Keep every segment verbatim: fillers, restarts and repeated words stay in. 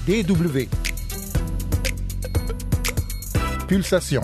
D W. Pulsation.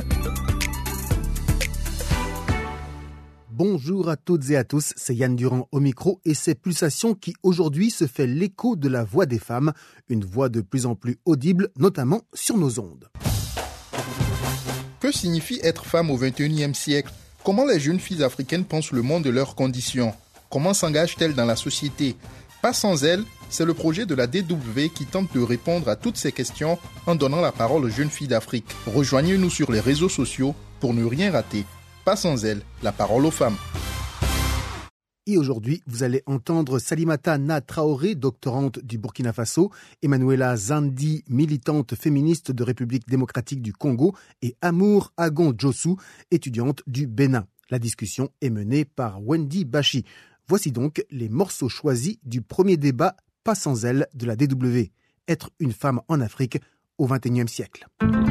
Bonjour à toutes et à tous, c'est Yann Durand au micro et c'est Pulsation qui aujourd'hui se fait l'écho de la voix des femmes, une voix de plus en plus audible, notamment sur nos ondes. Que signifie être femme au vingt et unième siècle ? Comment les jeunes filles africaines pensent le monde et leurs conditions ? Comment s'engagent-elles dans la société ? Pas sans elles, c'est le projet de la D W qui tente de répondre à toutes ces questions en donnant la parole aux jeunes filles d'Afrique. Rejoignez-nous sur les réseaux sociaux pour ne rien rater. Pas sans elles, la parole aux femmes. Et aujourd'hui, vous allez entendre Salimata Na Traoré, doctorante du Burkina Faso, Emmanuela Zandi, militante féministe de République démocratique du Congo, et Amour Agon Djossou, étudiante du Bénin. La discussion est menée par Wendy Bachi. Voici donc les morceaux choisis du premier débat Pas sans elle de la D W. Être une femme en Afrique au vingt et unième siècle.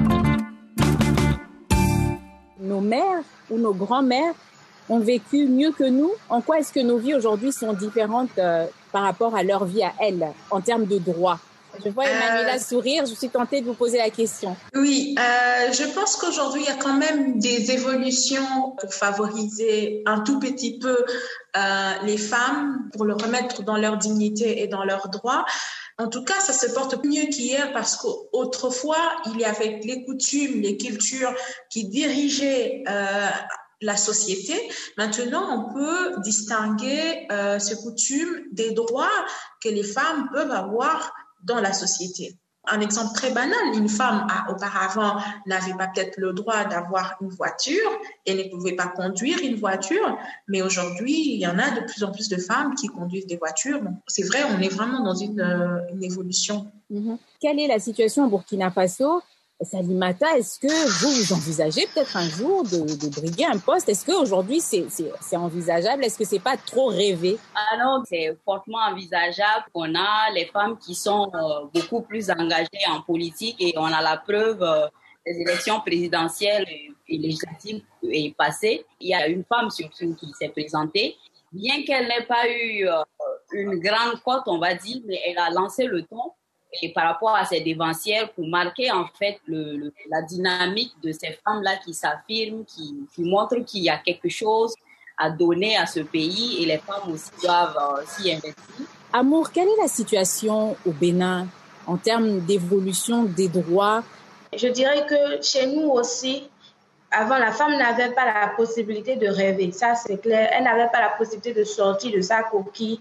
Nos mères ou nos grands-mères ont vécu mieux que nous. En quoi est-ce que nos vies aujourd'hui sont différentes euh, par rapport à leur vie à elles, en termes de droits ? Je vois Emmanuela euh... sourire, je suis tentée de vous poser la question. Oui, euh, je pense qu'aujourd'hui, il y a quand même des évolutions pour favoriser un tout petit peu euh, les femmes, pour le remettre dans leur dignité et dans leurs droits. En tout cas, ça se porte mieux qu'hier parce qu'autrefois, il y avait les coutumes, les cultures qui dirigeaient euh, la société. Maintenant, on peut distinguer euh, ces coutumes des droits que les femmes peuvent avoir dans la société. Un exemple très banal, une femme a, auparavant n'avait pas peut-être le droit d'avoir une voiture et ne pouvait pas conduire une voiture, mais aujourd'hui, il y en a de plus en plus de femmes qui conduisent des voitures. Bon, c'est vrai, on est vraiment dans une, euh, une évolution. Mm-hmm. Quelle est la situation au Burkina Faso ? Salimata, est-ce que vous, vous envisagez peut-être un jour de, de briguer un poste ? Est-ce qu'aujourd'hui, c'est, c'est, c'est envisageable ? Est-ce que c'est pas trop rêvé ? Ah non, c'est fortement envisageable. On a les femmes qui sont euh, beaucoup plus engagées en politique et on a la preuve euh, des élections présidentielles et, et législatives et passées. Il y a une femme surtout qui s'est présentée. Bien qu'elle n'ait pas eu euh, une grande cote, on va dire, mais elle a lancé le ton. Et par rapport à ces dévancières, pour marquer en fait le, le, la dynamique de ces femmes-là qui s'affirment, qui, qui montrent qu'il y a quelque chose à donner à ce pays et les femmes aussi doivent euh, s'y investir. Amour, quelle est la situation au Bénin en termes d'évolution des droits ? Je dirais que chez nous aussi, avant, la femme n'avait pas la possibilité de rêver, ça c'est clair. Elle n'avait pas la possibilité de sortir de sa coquille.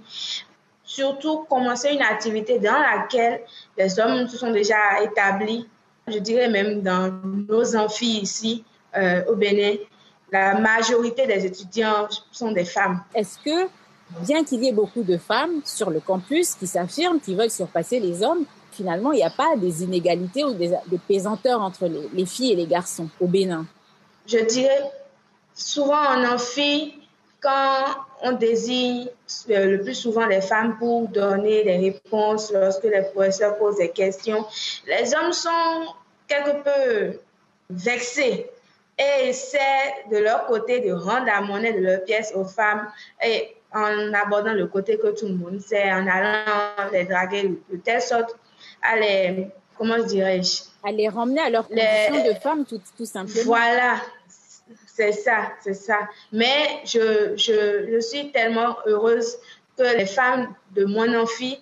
Surtout commencer une activité dans laquelle les hommes se sont déjà établis. Je dirais même dans nos amphis ici euh, au Bénin, la majorité des étudiants sont des femmes. Est-ce que, bien qu'il y ait beaucoup de femmes sur le campus qui s'affirment, qui veulent surpasser les hommes, finalement, il n'y a pas des inégalités ou des, des pesanteurs entre les, les filles et les garçons au Bénin ? Je dirais souvent en amphi, quand on désigne le plus souvent les femmes pour donner des réponses lorsque les professeurs posent des questions, les hommes sont quelque peu vexés et essaient de leur côté de rendre la monnaie de leur pièce aux femmes et en abordant le côté que tout le monde sait, en allant les draguer de telle sorte à les, comment dirais-je, à les ramener à leur condition les... de femmes tout, tout simplement. Voilà. C'est ça, c'est ça. Mais je, je, je suis tellement heureuse que les femmes de mon amphi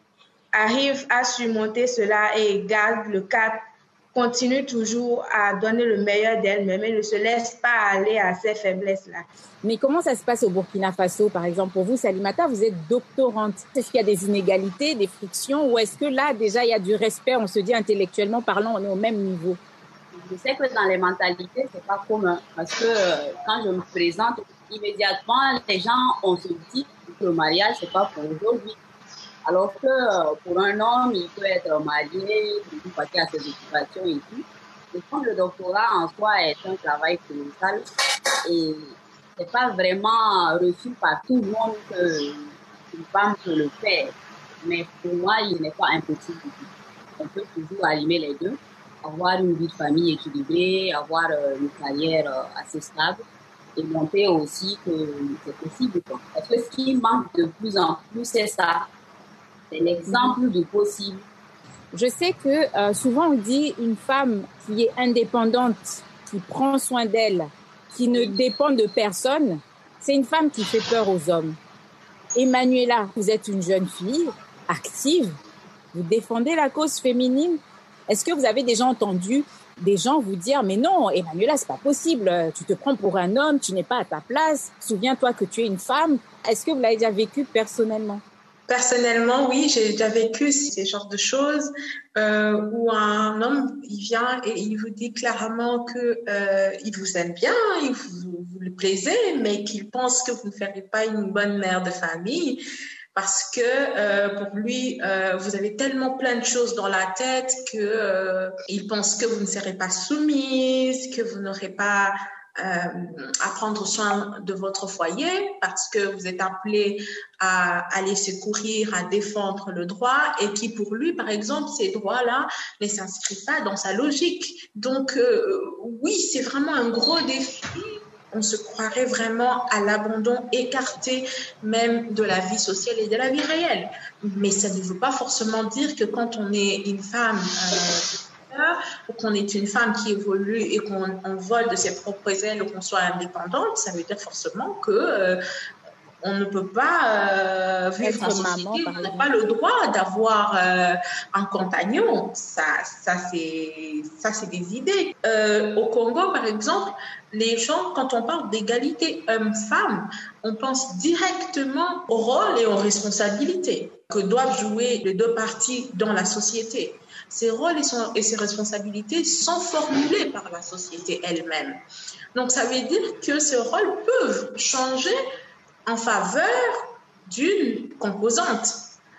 arrivent à surmonter cela et gardent le cap, continuent toujours à donner le meilleur d'elles-mêmes et ne se laissent pas aller à ces faiblesses-là. Mais comment ça se passe au Burkina Faso, par exemple? Pour vous, Salimata, vous êtes doctorante. Est-ce qu'il y a des inégalités, des frictions, ou est-ce que là, déjà, il y a du respect, on se dit intellectuellement parlant, on est au même niveau? Je sais que dans les mentalités, c'est pas commun. Parce que euh, quand je me présente, immédiatement, les gens, on se dit que le mariage, c'est pas pour aujourd'hui. Alors que euh, pour un homme, il peut être marié, il peut passer à ses occupations et tout. Et quand le doctorat en soi est un travail colossal, et c'est pas vraiment reçu par tout le monde qu'une femme peut le faire. Mais pour moi, il n'est pas impossible. On peut toujours allier les deux. Avoir une vie de famille équilibrée, avoir euh, une carrière euh, assez stable et montrer aussi que c'est possible. Quoi. Parce que ce qui manque de plus en plus, c'est ça. C'est l'exemple du possible. Je sais que euh, souvent on dit une femme qui est indépendante, qui prend soin d'elle, qui ne dépend de personne, c'est une femme qui fait peur aux hommes. Emmanuela, vous êtes une jeune fille active, vous défendez la cause féminine. Est-ce que vous avez déjà entendu des gens vous dire « Mais non, Emmanuela, c'est pas possible, tu te prends pour un homme, tu n'es pas à ta place, souviens-toi que tu es une femme ». Est-ce que vous l'avez déjà vécu personnellement ? Personnellement, oui, j'ai déjà vécu ces genres de choses euh, où un homme, il vient et il vous dit clairement que euh, il vous aime bien, il vous, vous le plaisez, mais qu'il pense que vous ne ferez pas une bonne mère de famille parce que euh, pour lui, euh, vous avez tellement plein de choses dans la tête que euh, il pense que vous ne serez pas soumise, que vous n'aurez pas Euh, à prendre soin de votre foyer parce que vous êtes appelé à aller secourir, à défendre le droit et qui pour lui, par exemple, ces droits-là ne s'inscrivent pas dans sa logique. Donc euh, oui, c'est vraiment un gros défi. On se croirait vraiment à l'abandon écarté même de la vie sociale et de la vie réelle. Mais ça ne veut pas forcément dire que quand on est une femme euh, ou qu'on est une femme qui évolue et qu'on on vole de ses propres ailes ou qu'on soit indépendante, ça veut dire forcément que euh, on ne peut pas euh, vivre en société, on n'a pas le droit d'avoir euh, un compagnon. Ça, ça, c'est, ça, c'est des idées. Euh, au Congo, par exemple, les gens, quand on parle d'égalité homme-femme, on pense directement au rôle et aux responsabilités que doivent jouer les deux parties dans la société. Ces rôles et, son, et ces responsabilités sont formulés par la société elle-même. Donc, ça veut dire que ces rôles peuvent changer en faveur d'une composante.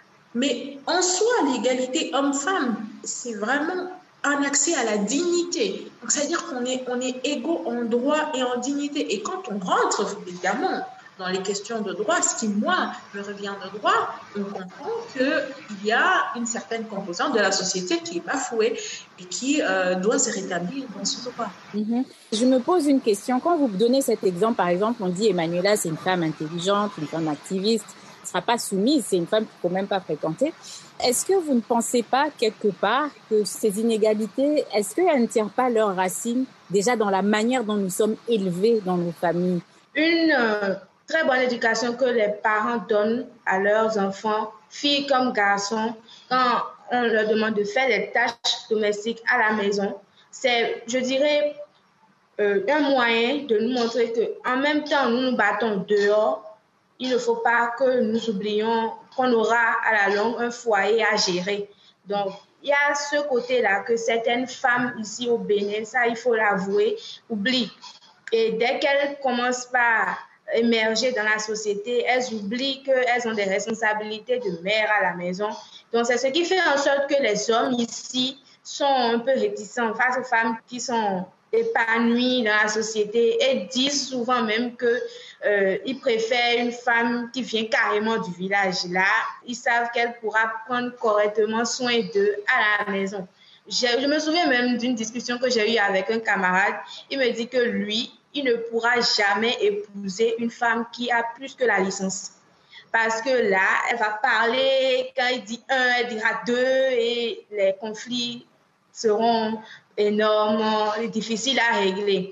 Mais en soi, l'égalité homme-femme, c'est vraiment un accès à la dignité. Donc, c'est-à-dire qu'on est, on est égaux en droit et en dignité. Et quand on rentre, évidemment, dans les questions de droit, ce qui, moi, me revient de droit, on comprend qu'il y a une certaine composante de la société qui est bafouée et qui euh, doit se rétablir dans ce droit. Mm-hmm. Je me pose une question. Quand vous donnez cet exemple, par exemple, on dit Emmanuela, c'est une femme intelligente, une femme activiste, elle ne sera pas soumise, c'est une femme qu'il ne faut même pas fréquenter. Est-ce que vous ne pensez pas, quelque part, que ces inégalités, est-ce qu'elles ne tirent pas leurs racines déjà dans la manière dont nous sommes élevés dans nos familles ? Une euh, très bonne éducation que les parents donnent à leurs enfants, filles comme garçons, quand on leur demande de faire les tâches domestiques à la maison, c'est, je dirais, euh, un moyen de nous montrer qu'en même temps, nous nous battons dehors. Il ne faut pas que nous oublions qu'on aura à la longue un foyer à gérer. Donc, il y a ce côté-là que certaines femmes ici au Bénin, ça il faut l'avouer, oublient. Et dès qu'elles commencent par émerger dans la société, elles oublient qu'elles ont des responsabilités de mère à la maison. Donc, c'est ce qui fait en sorte que les hommes ici sont un peu réticents face aux femmes qui sont épanouies dans la société et disent souvent même qu'ils euh, préfèrent une femme qui vient carrément du village. Là, ils savent qu'elle pourra prendre correctement soin d'eux à la maison. Je, je me souviens même d'une discussion que j'ai eue avec un camarade. Il me dit que lui, il ne pourra jamais épouser une femme qui a plus que la licence. Parce que là, elle va parler, quand il dit un, elle dira deux et les conflits seront énormes et difficiles à régler.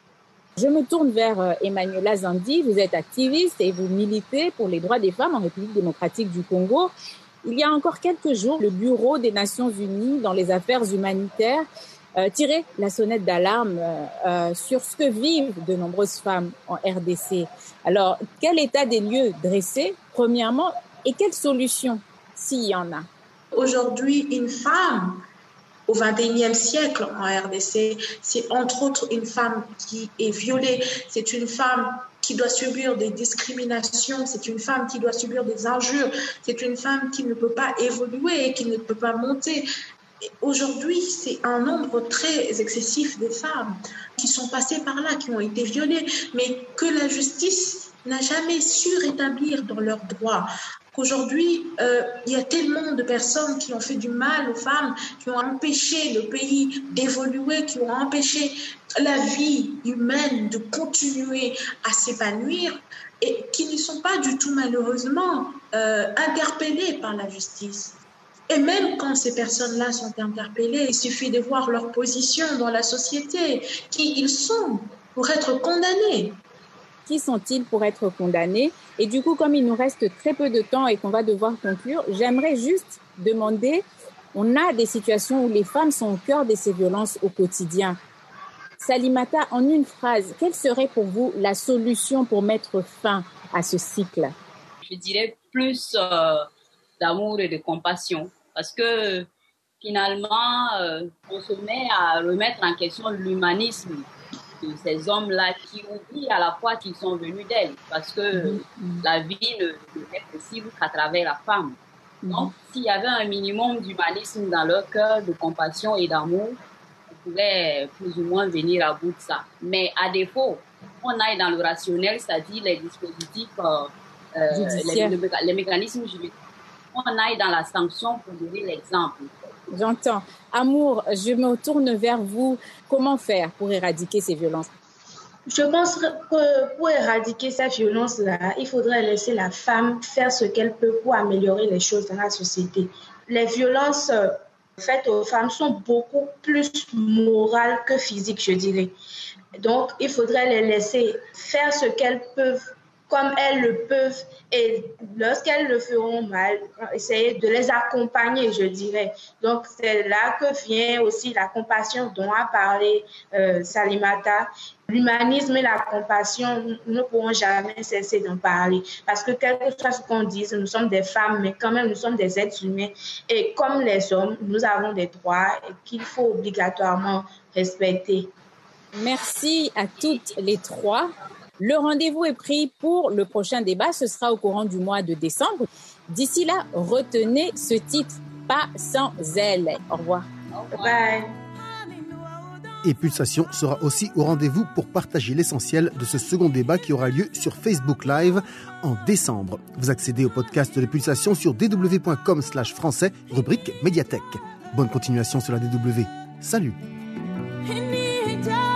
Je me tourne vers euh, Emmanuela Zandi. Vous êtes activiste et vous militez pour les droits des femmes en République démocratique du Congo. Il y a encore quelques jours, le Bureau des Nations Unies dans les affaires humanitaires euh, tirait la sonnette d'alarme euh, euh, sur ce que vivent de nombreuses femmes en R D C. Alors, quel état des lieux dressé, premièrement, et quelles solutions, s'il y en a? Aujourd'hui, une femme au vingt et unième siècle en R D C, c'est entre autres une femme qui est violée, c'est une femme qui doit subir des discriminations, c'est une femme qui doit subir des injures, c'est une femme qui ne peut pas évoluer, qui ne peut pas monter. Et aujourd'hui, c'est un nombre très excessif de femmes qui sont passées par là, qui ont été violées, mais que la justice n'a jamais su rétablir dans leurs droits. Aujourd'hui, euh, il y a tellement de personnes qui ont fait du mal aux femmes, qui ont empêché le pays d'évoluer, qui ont empêché la vie humaine de continuer à s'épanouir et qui ne sont pas du tout malheureusement euh, interpellées par la justice. Et même quand ces personnes-là sont interpellées, il suffit de voir leur position dans la société, qui ils sont pour être condamnés. Qui sont-ils pour être condamnés? Et du coup, comme il nous reste très peu de temps et qu'on va devoir conclure, j'aimerais juste demander, on a des situations où les femmes sont au cœur de ces violences au quotidien. Salimata, en une phrase, quelle serait pour vous la solution pour mettre fin à ce cycle? Je dirais plus euh, d'amour et de compassion, parce que finalement, euh, on se met à remettre en question l'humanisme de ces hommes-là qui oublient à la fois qu'ils sont venus d'elle, parce que mmh. la vie ne, ne est possible qu'à travers la femme. Mmh. Donc, s'il y avait un minimum d'humanisme dans leur cœur, de compassion et d'amour, on pourrait plus ou moins venir à bout de ça. Mais à défaut, on aille dans le rationnel, c'est-à-dire les dispositifs, euh, euh, les, les, les mécanismes juridiques, on aille dans la sanction pour donner l'exemple. J'entends. Amour, je me tourne vers vous. Comment faire pour éradiquer ces violences? Je pense que pour éradiquer ces violences-là, il faudrait laisser la femme faire ce qu'elle peut pour améliorer les choses dans la société. Les violences faites aux femmes sont beaucoup plus morales que physiques, je dirais. Donc, il faudrait les laisser faire ce qu'elles peuvent comme elles le peuvent, et lorsqu'elles le feront mal, essayer de les accompagner, je dirais. Donc, c'est là que vient aussi la compassion dont a parlé euh, Salimata. L'humanisme et la compassion, nous ne pourrons jamais cesser d'en parler, parce que quel que soit ce qu'on dise, nous sommes des femmes, mais quand même, nous sommes des êtres humains, et comme les hommes, nous avons des droits qu'il faut obligatoirement respecter. Merci à toutes les trois. Le rendez-vous est pris pour le prochain débat. Ce sera au courant du mois de décembre. D'ici là, retenez ce titre, Pas sans elle. Au revoir. Au revoir. Bye. Et Pulsation sera aussi au rendez-vous pour partager l'essentiel de ce second débat qui aura lieu sur Facebook Live en décembre. Vous accédez au podcast de Pulsation sur d w point com slash français, rubrique médiathèque. Bonne continuation sur la D W. Salut.